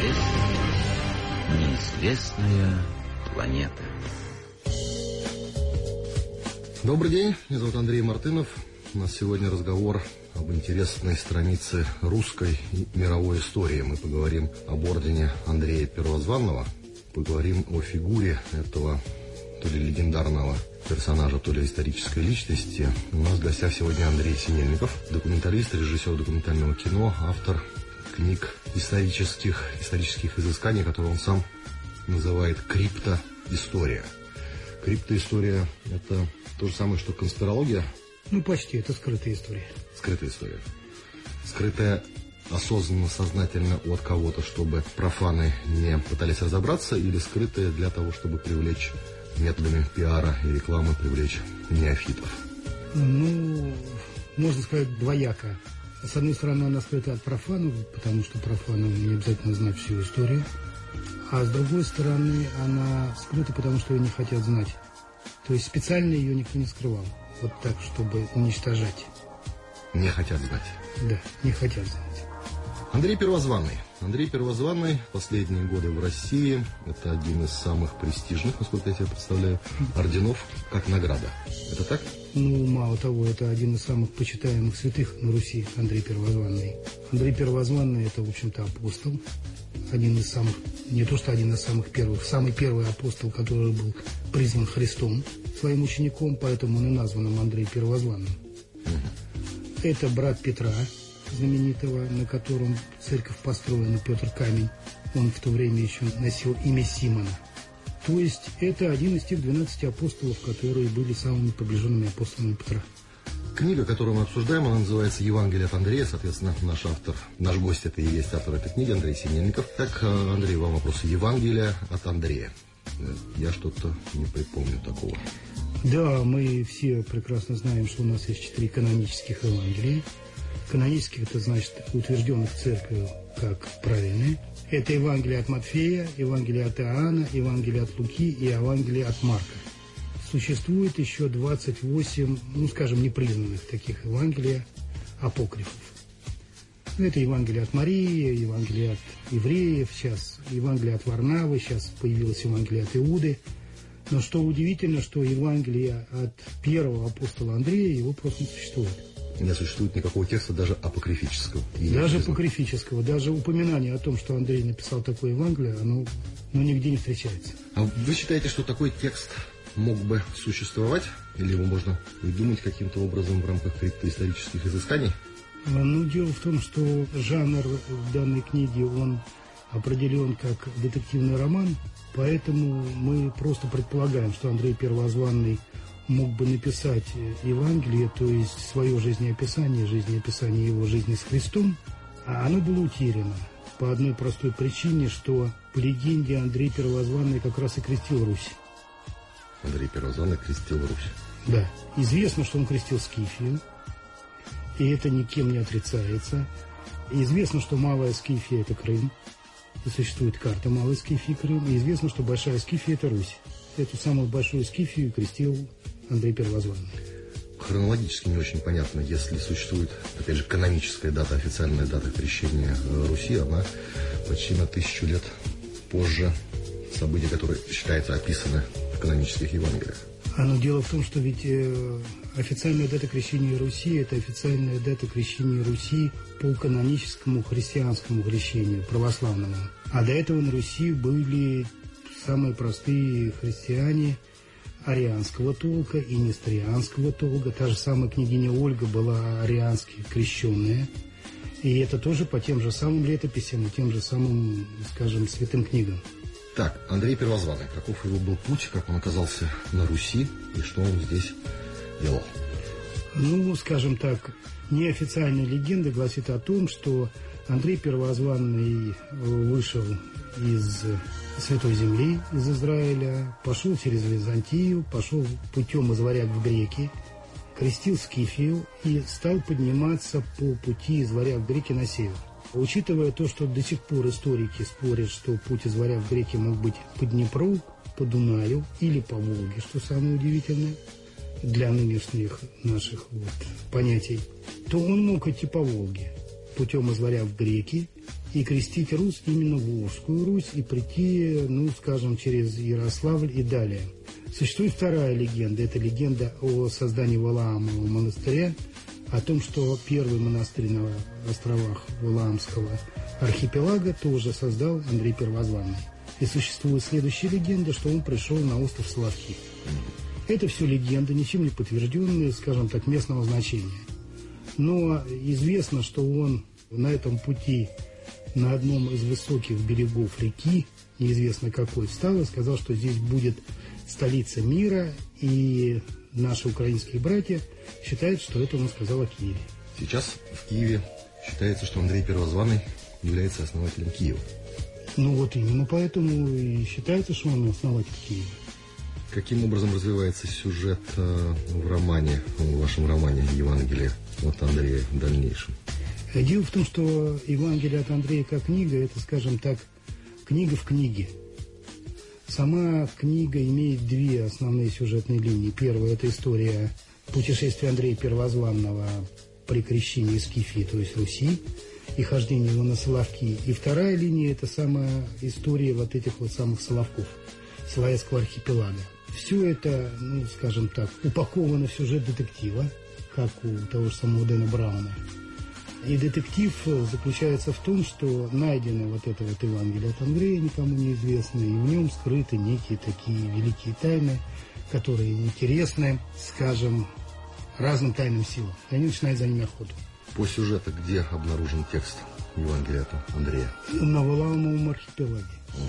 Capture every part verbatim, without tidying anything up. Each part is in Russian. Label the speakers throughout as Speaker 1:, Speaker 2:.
Speaker 1: Неизвестная планета.
Speaker 2: Добрый день, меня зовут Андрей Мартынов. У нас сегодня разговор об интересной странице русской и мировой истории. Мы поговорим об ордене Андрея Первозванного, поговорим о фигуре этого то ли легендарного персонажа, то ли исторической личности. У нас в гостях сегодня Андрей Синельников, документалист, режиссер документального кино, автор книг исторических, исторических изысканий, которые он сам называет криптоистория. Криптоистория – это то же самое, что конспирология?
Speaker 3: Ну, почти. Это скрытая история.
Speaker 2: Скрытая история. Скрытая осознанно, сознательно от кого-то, чтобы профаны не пытались разобраться, или скрытая для того, чтобы привлечь методами пиара и рекламы, привлечь неофитов?
Speaker 3: Ну, можно сказать, двояко. С одной стороны, она скрыта от профанов, потому что профанам не обязательно знать всю историю. А с другой стороны, она скрыта, потому что ее не хотят знать. То есть специально ее никто не скрывал. Вот так, чтобы уничтожать.
Speaker 2: Не хотят знать.
Speaker 3: Да, не хотят знать.
Speaker 2: Андрей Первозванный. Андрей Первозванный последние годы в России. Это один из самых престижных, насколько я себе представляю, орденов как награда. Это так?
Speaker 3: Ну, мало того, это один из самых почитаемых святых на Руси, Андрей Первозванный. Андрей Первозванный – это, в общем-то, апостол. Один из самых, не то что один из самых первых, самый первый апостол, который был призван Христом своим учеником, поэтому он и назван им Андрей Первозванным. Угу. Это брат Петра, знаменитого, на котором церковь построена, Петр Камень. Он в то время еще носил имя Симона. То есть это один из тех двенадцати апостолов, которые были самыми приближенными апостолами Петра.
Speaker 2: Книга, которую мы обсуждаем, она называется «Евангелие от Андрея». Соответственно, наш автор, наш гость, это и есть автор этой книги, Андрей Синельников. Так, Андрей, вам вопрос. «Евангелие от Андрея». Я что-то не припомню такого.
Speaker 3: Да, мы все прекрасно знаем, что у нас есть четыре канонических Евангелия. Канонических – это значит утвержденных церковью как правильные. Это Евангелие от Матфея, Евангелие от Иоанна, Евангелие от Луки и Евангелие от Марка. Существует еще двадцать восемь, ну, скажем, непризнанных таких Евангелия, апокрифов. Это Евангелие от Марии, Евангелие от евреев, сейчас Евангелие от Варнавы, сейчас появилось Евангелие от Иуды. Но что удивительно, что Евангелие от первого апостола Андрея, его просто не существует.
Speaker 2: Не существует никакого текста, даже апокрифического.
Speaker 3: Даже апокрифического, даже упоминание о том, что Андрей написал такое Евангелие, оно ну, нигде не встречается.
Speaker 2: А вы считаете, что такой текст мог бы существовать? Или его можно придумать каким-то образом в рамках криптоисторических изысканий?
Speaker 3: Ну, дело в том, что жанр в данной книге, он определен как детективный роман, поэтому мы просто предполагаем, что Андрей Первозванный мог бы написать Евангелие, то есть свое жизнеописание, жизнеописание его жизни с Христом, а оно было утеряно по одной простой причине, что по легенде Андрей Первозванный как раз и крестил Русь.
Speaker 2: Андрей Первозванный крестил Русь.
Speaker 3: Да. Известно, что он крестил Скифию, и это никем не отрицается. Известно, что Малая Скифия – это Крым, и существует карта Малой Скифии Крым, и известно, что Большая Скифия – это Русь. Эту самую Большую Скифию крестил Андрей Первозванный.
Speaker 2: Хронологически не очень понятно, если существует, опять же, каноническая дата, официальная дата крещения Руси, она почти на тысячу лет позже события, которые, считается, описаны в канонических Евангелиях.
Speaker 3: А но дело в том, что ведь э, официальная дата крещения Руси – это официальная дата крещения Руси по каноническому христианскому крещению, православному. А до этого на Руси были самые простые христиане арианского толка и несторианского толка. Та же самая княгиня Ольга была ариански крещенная. И это тоже по тем же самым летописям и тем же самым, скажем, святым книгам.
Speaker 2: Так, Андрей Первозванный. Каков его был путь, как он оказался на Руси и что он здесь делал?
Speaker 3: Ну, скажем так, неофициальная легенда гласит о том, что Андрей Первозванный вышел из Святой Земли, из Израиля, пошел через Византию, пошел путем из Варяг в Греки, крестил Скифию и стал подниматься по пути из Варяг в Греки на север. Учитывая то, что до сих пор историки спорят, что путь из Варяг в Греки мог быть по Днепру, по Дунаю или по Волге, что самое удивительное для нынешних наших вот понятий, то он мог идти по Волге путем из Варяг в Греки и крестить Русь именно в Волжскую Русь и прийти, ну, скажем, через Ярославль и далее. Существует вторая легенда. Это легенда о создании Валаамового монастыря, о том, что первый монастырь на островах Валаамского архипелага тоже создал Андрей Первозванный. И существует следующая легенда, что он пришел на остров Соловки. Это все легенды, ничем не подтвержденные, скажем так, местного значения. Но известно, что он на этом пути на одном из высоких берегов реки, неизвестно какой, встал и сказал, что здесь будет столица мира, и наши украинские братья считают, что это он сказал о Киеве.
Speaker 2: Сейчас в Киеве считается, что Андрей Первозванный является основателем Киева.
Speaker 3: Ну вот именно поэтому и считается, что он основатель Киева.
Speaker 2: Каким образом развивается сюжет э, в романе, в вашем романе «Евангелие от Андрея» в дальнейшем?
Speaker 3: Дело в том, что «Евангелие от Андрея» как книга, это, скажем так, книга в книге. Сама книга имеет две основные сюжетные линии. Первая – это история путешествия Андрея Первозванного при крещении Скифии, то есть Руси, и хождения его на Соловки. И вторая линия – это самая история вот этих вот самых Соловков, Силаевского архипелага. Все это, ну, скажем так, упаковано в сюжет детектива, как у того же самого Дэна Брауна. И детектив заключается в том, что найдено вот это вот Евангелие от Андрея, никому неизвестно, и в нем скрыты некие такие великие тайны, которые интересны, скажем, разным тайным силам. И они начинают за ними охоту.
Speaker 2: По сюжету где обнаружен текст Евангелия от Андрея?
Speaker 3: На Валаамовом архипелаге.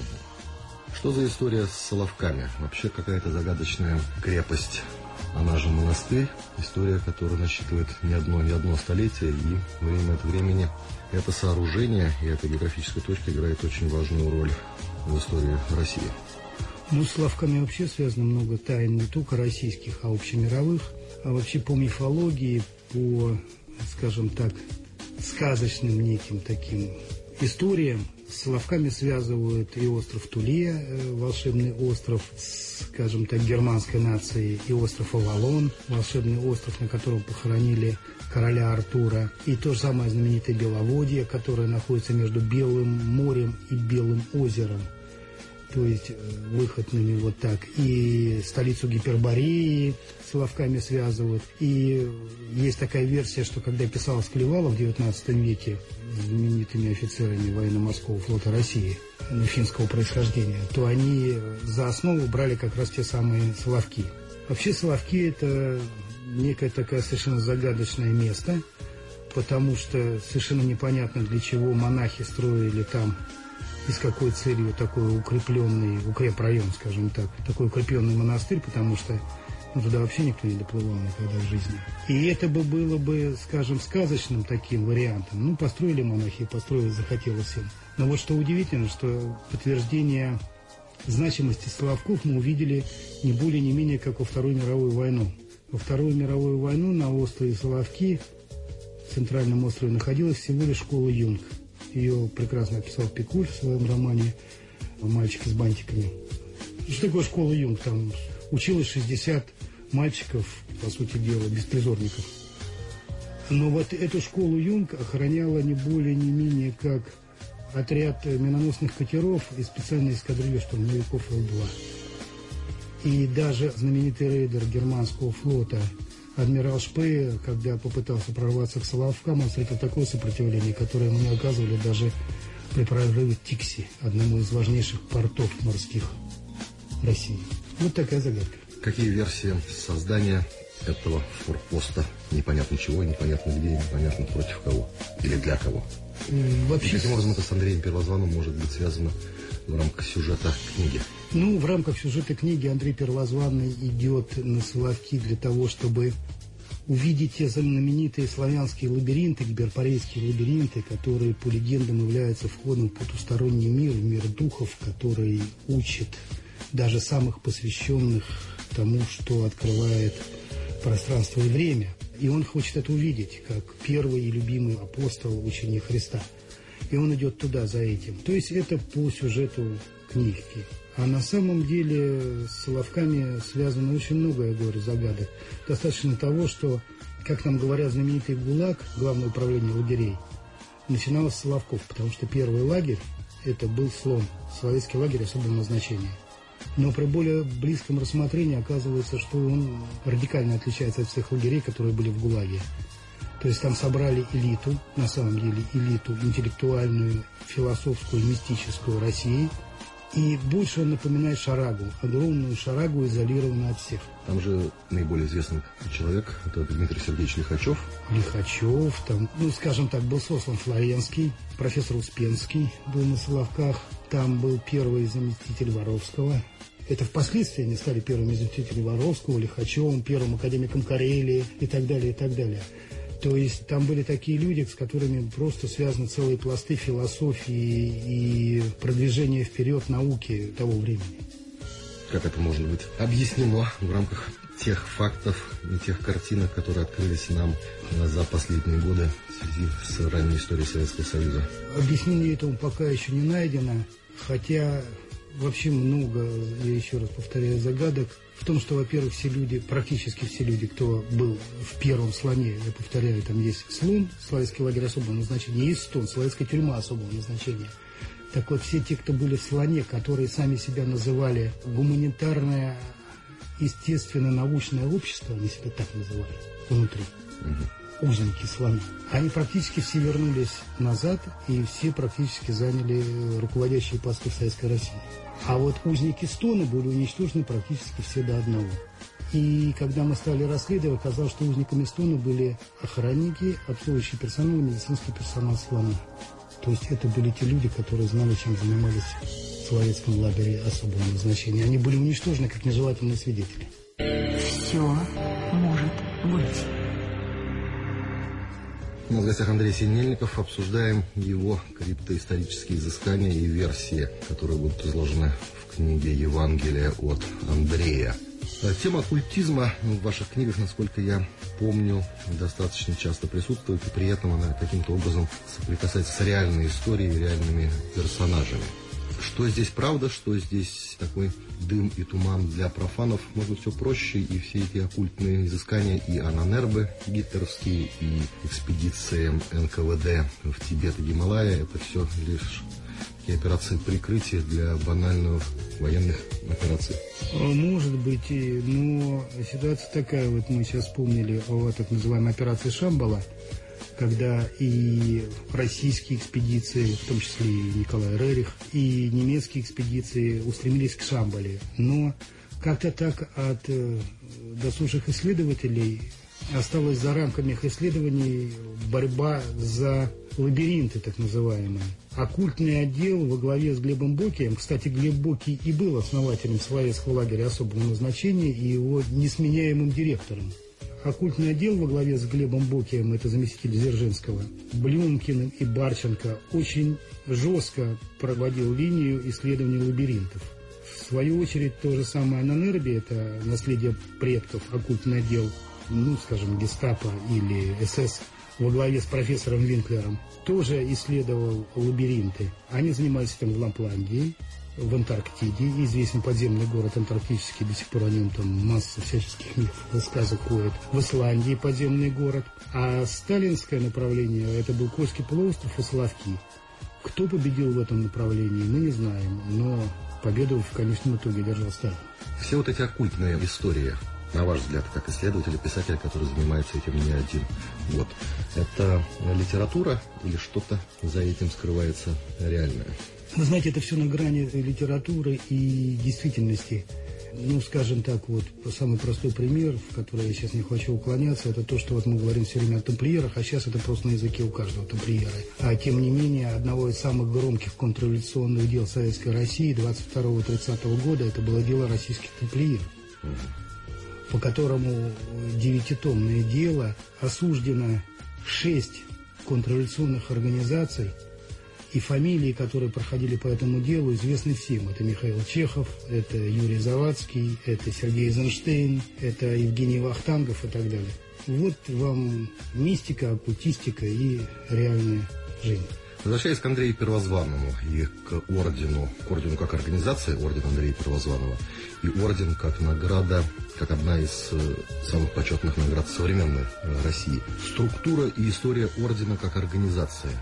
Speaker 2: Угу. Что за история с Соловками? Вообще какая-то загадочная крепость. Она же монастырь, история, которая насчитывает не одно, не одно столетие, и время от времени это сооружение и эта географическая точка играет очень важную роль в истории России.
Speaker 3: Ну, с Соловками вообще связано много тайн не только российских, а общемировых, а вообще по мифологии, по, скажем так, сказочным неким таким историям. С Соловками связывают и остров Туле, волшебный остров, скажем так, германской нации, и остров Авалон, волшебный остров, на котором похоронили короля Артура, и то же самое знаменитое Беловодье, которое находится между Белым морем и Белым озером, то есть выходными вот так, и столицу Гипербореи с Соловками связывают. И есть такая версия, что когда писалось Калевала в девятнадцатом веке знаменитыми офицерами военно-морского флота России финского происхождения, то они за основу брали как раз те самые Соловки. Вообще Соловки – это некое такое совершенно загадочное место, потому что совершенно непонятно, для чего монахи строили там и с какой целью такой укрепленный, укрепрайон, скажем так, такой укрепленный монастырь, потому что ну, туда вообще никто не доплывал никогда в жизни. И это бы было бы, скажем, сказочным таким вариантом. Ну, построили монахи, построили, захотелось им. Но вот что удивительно, что подтверждение значимости Соловков мы увидели не более не менее, как во Вторую мировую войну. Во Вторую мировую войну на острове Соловки, в центральном острове, находилась всего лишь школа Юнг. Ее прекрасно описал Пикуль в своем романе «Мальчик с бантиками». Что такое школа Юнг? Там училось шестьдесят мальчиков, по сути дела, беспризорников. Но вот эту школу Юнг охраняла не более, не менее, как отряд миноносных катеров и специальной эскадрильи штурмовиков Л два. И даже знаменитый рейдер германского флота адмирал Шпее, когда попытался прорваться к Соловкам, он встретил такое сопротивление, которое ему не оказывали даже при прорыве Тикси, одному из важнейших портов морских России. Вот такая загадка.
Speaker 2: Какие версии создания этого форпоста? Непонятно чего, непонятно где, непонятно против кого или для кого.
Speaker 3: Вообще...
Speaker 2: И каким образом это с Андреем Первозванным может быть связано в рамках сюжета книги?
Speaker 3: Ну, в рамках сюжета книги Андрей Первозванный идет на Соловки для того, чтобы увидеть те знаменитые славянские лабиринты, гиперборейские лабиринты, которые по легендам являются входом в потусторонний мир, в мир духов, который учит даже самых посвященных тому, что открывает пространство и время. И он хочет это увидеть, как первый и любимый апостол, ученик Христа. И он идет туда за этим. То есть это по сюжету книги. А на самом деле с Соловками связано очень много, я говорю, загадок. Достаточно того, что, как нам говорят, знаменитый ГУЛАГ, Главное управление лагерей, начиналось с Соловков, потому что первый лагерь это был Слон, советский лагерь особого назначения. Но при более близком рассмотрении оказывается, что он радикально отличается от всех лагерей, которые были в ГУЛАГе. То есть там собрали элиту, на самом деле элиту интеллектуальную, философскую, мистическую России. И больше он напоминает шарагу, огромную шарагу, изолированную от всех.
Speaker 2: Там же наиболее известный человек, это Дмитрий Сергеевич Лихачев.
Speaker 3: Лихачев, там, ну, скажем так, был сослан Флоренский, профессор Успенский был на Соловках, там был первый заместитель Воровского. Это впоследствии они стали первыми заместителями Воровского, Лихачевым, первым академиком Карелии и так далее, и так далее. То есть там были такие люди, с которыми просто связаны целые пласты философии и продвижения вперед науки того времени.
Speaker 2: Как это может быть объяснено в рамках тех фактов и тех картинок, которые открылись нам за последние годы в связи с ранней историей Советского Союза?
Speaker 3: Объяснение этому пока еще не найдено, хотя вообще много, я еще раз повторяю, загадок. В том, что, во-первых, все люди, практически все люди, кто был в первом Слоне, я повторяю, там есть Слон, Соловецкий лагерь особого назначения, есть Стон, Соловецкая тюрьма особого назначения. Так вот, все те, кто были в Слоне, которые сами себя называли гуманитарное, естественно-научное общество, они себя так называли, внутри, угу. Узники Слона, они практически все вернулись назад, и все практически заняли руководящие посты в Советской России. А вот узники Стона были уничтожены практически все до одного. И когда мы стали расследовать, оказалось, что узниками Стона были охранники, обслуживающий персонал и медицинский персонал Слона. То есть это были те люди, которые знали, чем занимались в Соловецком лагере особого назначения. Они были уничтожены как нежелательные свидетели.
Speaker 4: Все может быть.
Speaker 2: На гостях Андрей Синельников. Обсуждаем его криптоисторические изыскания и версии, которые будут изложены в книге «Евангелие от Андрея». Тема оккультизма в ваших книгах, насколько я помню, достаточно часто присутствует, и при этом она каким-то образом соприкасается с реальной историей, реальными персонажами. Что здесь правда, что здесь такой дым и туман для профанов? Может быть, все проще, и все эти оккультные изыскания, и Ананербы гитлеровские, и экспедиции эн ка вэ дэ в Тибет и Гималая, это все лишь такие операции прикрытия для банальных военных операций?
Speaker 3: Может быть, но ситуация такая, вот мы сейчас вспомнили о так называемой операции Шамбала, когда и российские экспедиции, в том числе и Николай Рерих, и немецкие экспедиции устремились к Шамбале. Но как-то так от э, досужих исследователей осталась за рамками их исследований борьба за лабиринты, так называемые. Оккультный отдел во главе с Глебом Бокием, кстати, Глеб Бокий и был основателем Соловецкого лагеря особого назначения и его несменяемым директором. Оккультный отдел во главе с Глебом Бокием, это заместитель Дзержинского, Блюмкиным и Барченко, очень жестко проводил линию исследований лабиринтов. В свою очередь, то же самое Ананербе, это наследие предков, оккультный отдел, ну, скажем, гестапо или эс эс, во главе с профессором Винклером, тоже исследовал лабиринты. Они занимались этим в Лапландии, в Антарктиде, известен подземный город антарктический, до сих пор о нем там масса всяческих мифов, рассказов ходит. В Исландии подземный город. А сталинское направление, это был Кольский полуостров и Соловки. Кто победил в этом направлении, мы не знаем, но победу в конечном итоге держал Сталин.
Speaker 2: Все вот эти оккультные истории, на ваш взгляд, как исследователь, писатель, который занимается этим не один год, это литература или что-то за этим скрывается реальное?
Speaker 3: Вы знаете, это все на грани литературы и действительности. Ну, скажем так, вот самый простой пример, в который я сейчас не хочу уклоняться, это то, что вот мы говорим все время о тамплиерах, а сейчас это просто на языке у каждого тамплиера. А тем не менее, одного из самых громких контрреволюционных дел Советской России двадцать второго — тридцатого года, это было дело российских тамплиеров, по которому девятитомное дело осуждено шесть контрреволюционных организаций, и фамилии, которые проходили по этому делу, известны всем. Это Михаил Чехов, это Юрий Завадский, это Сергей Эйзенштейн, это Евгений Вахтангов и так далее. Вот вам мистика, оккультистика и реальная жизнь.
Speaker 2: Возвращаясь к Андрею Первозванному и к ордену, к ордену как организации, орден Андрея Первозванного, и орден как награда, как одна из самых почетных наград современной России. Структура и история ордена как организации.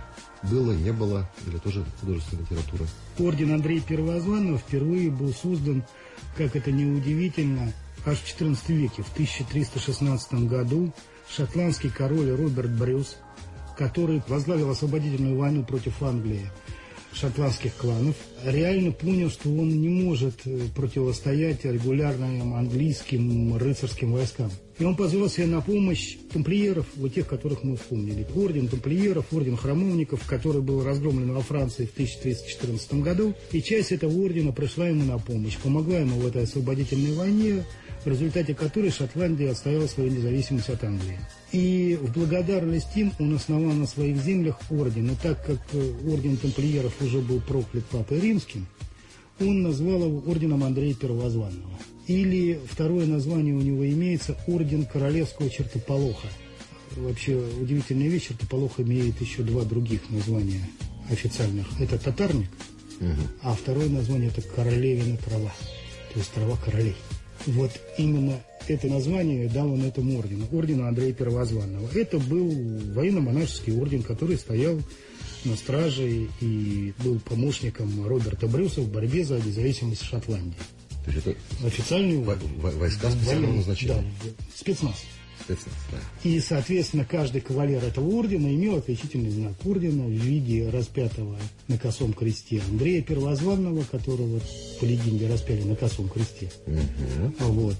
Speaker 2: было, не было, или тоже художественная литература?
Speaker 3: Орден Андрея Первозванного впервые был создан, как это ни удивительно, аж в четырнадцатом веке. В тысяча триста шестнадцатом году шотландский король Роберт Брюс, который возглавил освободительную войну против Англии, шотландских кланов, реально понял, что он не может противостоять регулярным английским рыцарским войскам. И он позвал себе на помощь тамплиеров, вот тех, которых мы вспомнили. Орден тамплиеров, орден храмовников, который был разгромлен во Франции в тысяча триста четырнадцатом году. И часть этого ордена пришла ему на помощь, помогла ему в этой освободительной войне, в результате которой Шотландия отстояла свою независимость от Англии. И в благодарность им он основал на своих землях орден. И так как орден тамплиеров уже был проклят Папой Римским, он назвал его орденом Андрея Первозванного. Или второе название у него имеется орден Королевского Чертополоха. Вообще удивительная вещь, Чертополох имеет еще два других названия официальных. Это татарник, угу. А второе название это Королевина трава, то есть трава королей. Вот именно это название дал он этому ордену, ордену Андрея Первозванного. Это был военно-монашеский орден, который стоял на страже и был помощником Роберта Брюса в борьбе за независимость Шотландии.
Speaker 2: То есть это
Speaker 3: официальный
Speaker 2: во- во- войска специального назначения?
Speaker 3: Да, спецназ.
Speaker 2: Спецназ, да.
Speaker 3: И, соответственно, каждый кавалер этого ордена имел отличительный знак ордена в виде распятого на косом кресте Андрея Первозванного, которого, по легенде, распяли на косом кресте. Угу. Вот.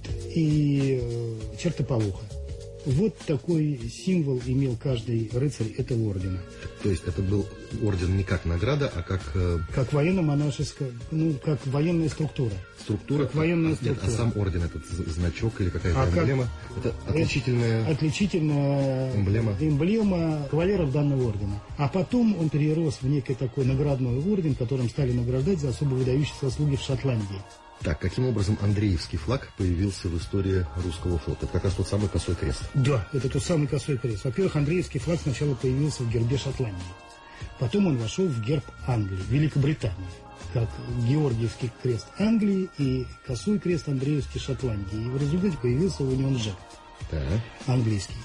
Speaker 3: И э, чертополоха. Вот такой символ имел каждый рыцарь этого ордена.
Speaker 2: То есть это был орден не как награда, а как... Э...
Speaker 3: Как военно-монашеская, ну, как военная структура.
Speaker 2: Структура?
Speaker 3: Как военная структура.
Speaker 2: Нет, а сам орден, этот значок или какая-то
Speaker 3: а
Speaker 2: эмблема,
Speaker 3: как...
Speaker 2: это отличительная...
Speaker 3: Отличительная
Speaker 2: эмблема.
Speaker 3: эмблема кавалеров данного ордена. А потом он перерос в некий такой наградной орден, которым стали награждать за особо выдающиеся заслуги в Шотландии.
Speaker 2: Так, каким образом Андреевский флаг появился в истории русского флота? Это как раз тот самый косой крест.
Speaker 3: Да, это тот самый косой крест. Во-первых, Андреевский флаг сначала появился в гербе Шотландии. Потом он вошел в герб Англии, Великобритании. Как Георгиевский крест Англии и косой крест Андреевский Шотландии. И в результате появился Union Jack,
Speaker 2: так.
Speaker 3: Английский.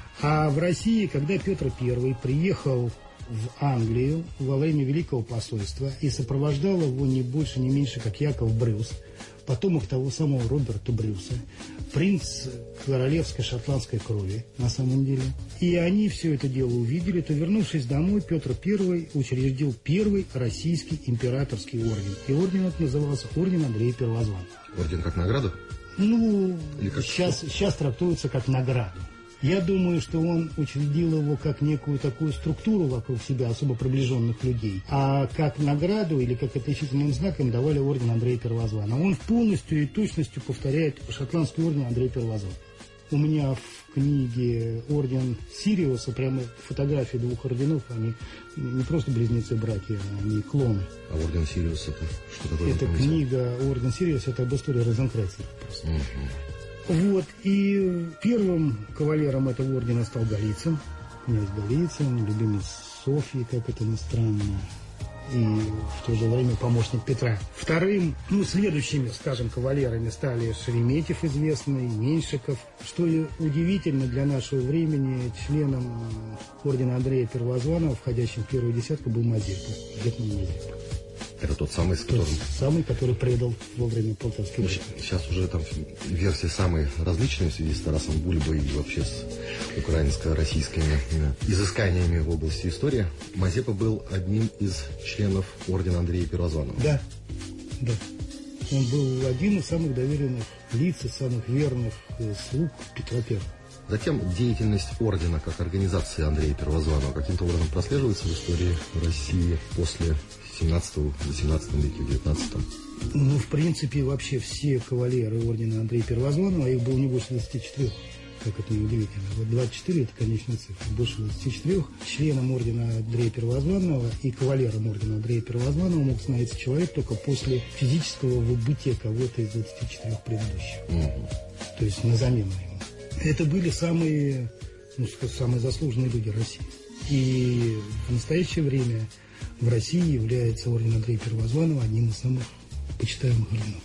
Speaker 3: А в России, когда Петр Первый приехал в Англию во время Великого посольства и сопровождал его не больше, не меньше, как Яков Брюс, потомок того самого Роберта Брюса, принц королевской шотландской крови, на самом деле. И они все это дело увидели, то, вернувшись домой, Петр Первый учредил первый российский императорский орден. И орден этот назывался орден Андрея Первозванного.
Speaker 2: Орден как награду?
Speaker 3: Ну,
Speaker 2: как
Speaker 3: сейчас, сейчас трактуется как награду. Я думаю, что он учредил его как некую такую структуру вокруг себя особо приближенных людей, а как награду или как отличительным знаком давали орден Андрея Первозванного. Он полностью и точностью повторяет шотландский орден Андрея Первозванного. У меня в книге орден Сириуса прямо фотографии двух орденов, они не просто близнецы-братья, они клоны.
Speaker 2: А орден Сириуса это что такое?
Speaker 3: Это книга орден Сириуса, это об истории Розенкрейцера просто.
Speaker 2: Угу.
Speaker 3: Вот, и первым кавалером этого ордена стал Голицын, князь Голицын, любимец Софьи, как это ни странно, и в то же время помощник Петра. Вторым, ну, следующими, скажем, кавалерами стали Шереметьев известный, Меньшиков. Что удивительно для нашего времени, членом ордена Андрея Первозванного, входящим в первую десятку, был Мазепа, Гетман Мазепа.
Speaker 2: Это тот самый, с которым...
Speaker 3: Тот самый, который предал во время Полтавской битвы.
Speaker 2: Сейчас уже там версии самые различные в связи с Тарасом Бульбой и вообще с украинско-российскими изысканиями в области истории. Мазепа был одним из членов ордена Андрея Первозванного.
Speaker 3: Да, да. Он был один из самых доверенных лиц, из самых верных слуг Петра Первого.
Speaker 2: Затем деятельность ордена как организации Андрея Первозванного каким-то образом прослеживается в истории России после семнадцатого-восемнадцатого веке, девятнадцатом.
Speaker 3: Ну, в принципе, вообще все кавалеры ордена Андрея Первозванного, их было не больше двадцати четырёх, как это не удивительно. Вот двадцать четыре – это конечная цифра. Больше двадцати четырёх членом ордена Андрея Первозванного и кавалером ордена Андрея Первозванного мог становиться человек только после физического выбытия кого-то из двадцати четырёх предыдущих. Угу. То есть на замену ему. Это были самые, ну, самые заслуженные люди России. И в настоящее время в России является орден Андрея Первозванного одним из самых почитаемых орденов.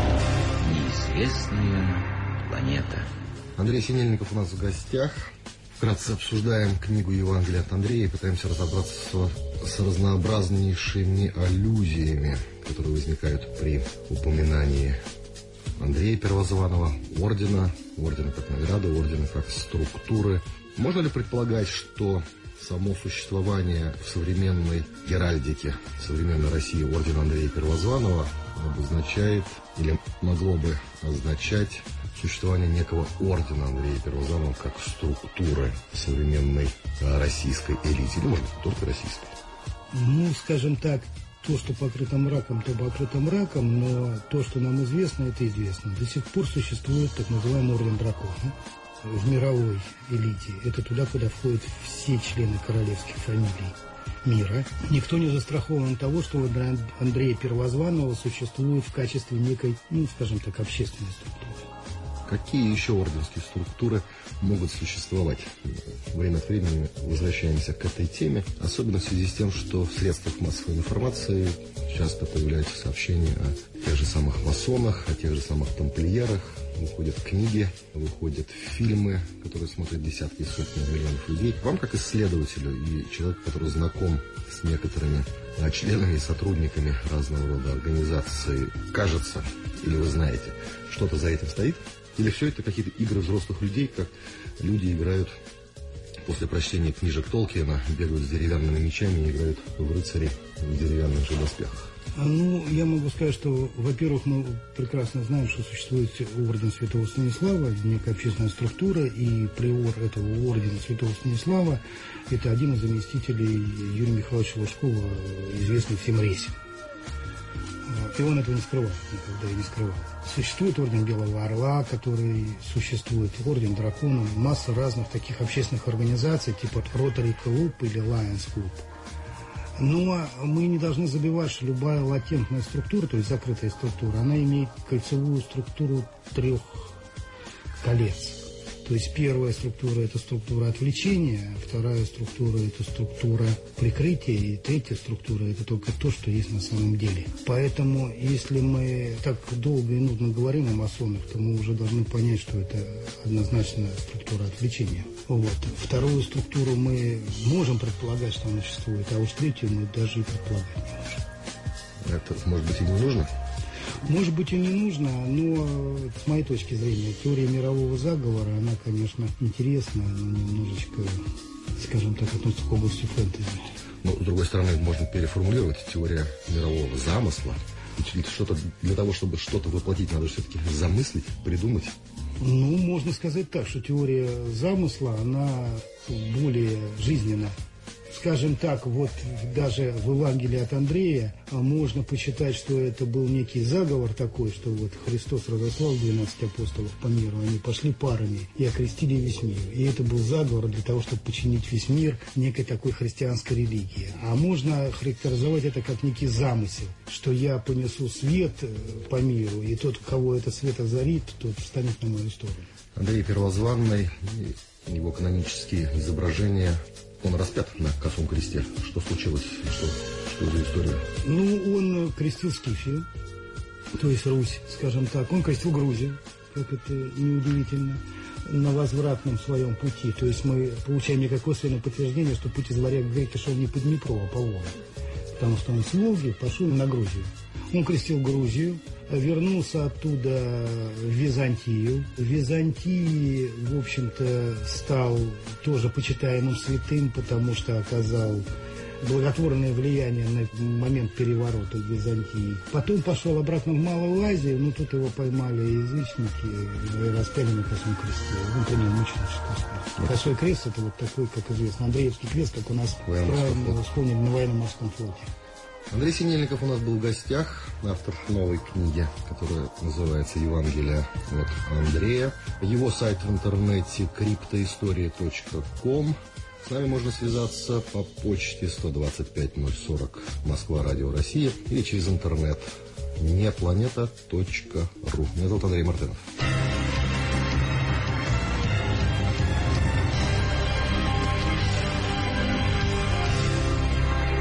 Speaker 1: Неизвестная планета.
Speaker 2: Андрей Синельников у нас в гостях. Вкратце обсуждаем книгу Евангелия от Андрея и пытаемся разобраться с, с разнообразнейшими аллюзиями, которые возникают при упоминании Андрея Первозванного, ордена, ордена как награды, ордена как структуры. Можно ли предполагать, что само существование в современной геральдике, в современной России ордена Андрея Первозванного обозначает или могло бы означать существование некого ордена Андрея Первозванного как структуры современной российской элиты, или, может быть, не только российской?
Speaker 3: Ну, скажем так, то, что покрыто мраком, то покрыто мраком, но то, что нам известно, это известно. До сих пор существует так называемый орден дракона в мировой элите. Это туда, куда входят все члены королевских фамилий мира. Никто не застрахован от того, что орден Андрея Первозванного существует в качестве некой, ну, скажем так, общественной структуры.
Speaker 2: Какие еще орденские структуры могут существовать? Время от времени возвращаемся к этой теме, особенно в связи с тем, что в средствах массовой информации часто появляются сообщения о тех же самых масонах, о тех же самых тамплиерах. Выходят книги, выходят фильмы, которые смотрят десятки и сотни миллионов людей. Вам, как исследователю и человеку, который знаком с некоторыми членами и сотрудниками разного рода организаций, кажется, или вы знаете, что-то за этим стоит? Или все это какие-то игры взрослых людей, как люди играют после прочтения книжек Толкиена, бегают с деревянными мечами и играют в рыцарей в деревянных же доспехах?
Speaker 3: Ну, я могу сказать, что, во-первых, мы прекрасно знаем, что существует орден Святого Станислава, некая общественная структура, и приор этого ордена Святого Станислава – это один из заместителей Юрия Михайловича Лужкова, известный всем Ресин. И он этого не скрывал, никогда и не скрывал. Существует орден Белого Орла, который существует, орден Дракона, масса разных таких общественных организаций, типа Rotary Club или Lions Club. Но мы не должны забывать, что любая латентная структура, то есть закрытая структура, она имеет кольцевую структуру трех колец. То есть первая структура – это структура отвлечения, вторая структура – это структура прикрытия, и третья структура – это только то, что есть на самом деле. Поэтому, если мы так долго и нудно говорим о масонах, то мы уже должны понять, что это однозначно структура отвлечения. Вот. Вторую структуру мы можем предполагать, что она существует, а уж третью мы даже и предполагать не можем.
Speaker 2: Это, может быть, и не нужно?
Speaker 3: Может быть, и не нужно, но с моей точки зрения теория мирового заговора, она, конечно, интересная, но немножечко, скажем так, относится к области фэнтези.
Speaker 2: Но, с другой стороны, можно переформулировать теория мирового замысла. Ведь что-то, для того, чтобы что-то воплотить, надо все-таки замыслить, придумать.
Speaker 3: Ну, можно сказать так, что теория замысла, она более жизненна. Скажем так, вот даже в Евангелии от Андрея можно почитать, что это был некий заговор такой, что вот Христос разослал двенадцать апостолов по миру, они пошли парами и окрестили весь мир. И это был заговор для того, чтобы подчинить весь мир некой такой христианской религии. А можно характеризовать это как некий замысел, что я понесу свет по миру, и тот, кого этот свет озарит, тот встанет на мою сторону.
Speaker 2: Андрей Первозванный, его канонические изображения... Он распят на косом кресте. Что случилось? Что, что за история?
Speaker 3: Ну, он крестил Скифию, то есть Русь, скажем так. Он крестил Грузию, как это неудивительно, на возвратном своем пути. То есть мы получаем некое косвенное подтверждение, что путь из варяг греки шел не по Днепру, а по Волге. Потому что он с Волги пошел на Грузию. Он крестил Грузию, вернулся оттуда в Византию. В Византии, в общем-то, стал тоже почитаемым святым, потому что оказал благотворное влияние на момент переворота в Византии. Потом пошел обратно в Малую Азию, но тут его поймали язычники и распяли на косом кресте. Он принял мученическую смерть. Косой крест – это вот такой, как известно, Андреевский крест, как у нас правильно вспомнили на военно-морском флоте.
Speaker 2: Андрей Синельников у нас был в гостях, автор новой книги, которая называется «Евангелие от Андрея». Его сайт в интернете криптоистория точка ком. С нами можно связаться по почте сто двадцать пять ноль сорок Москва, Радио Россия или через интернет непланета точка ру. Меня зовут Андрей Мартынов.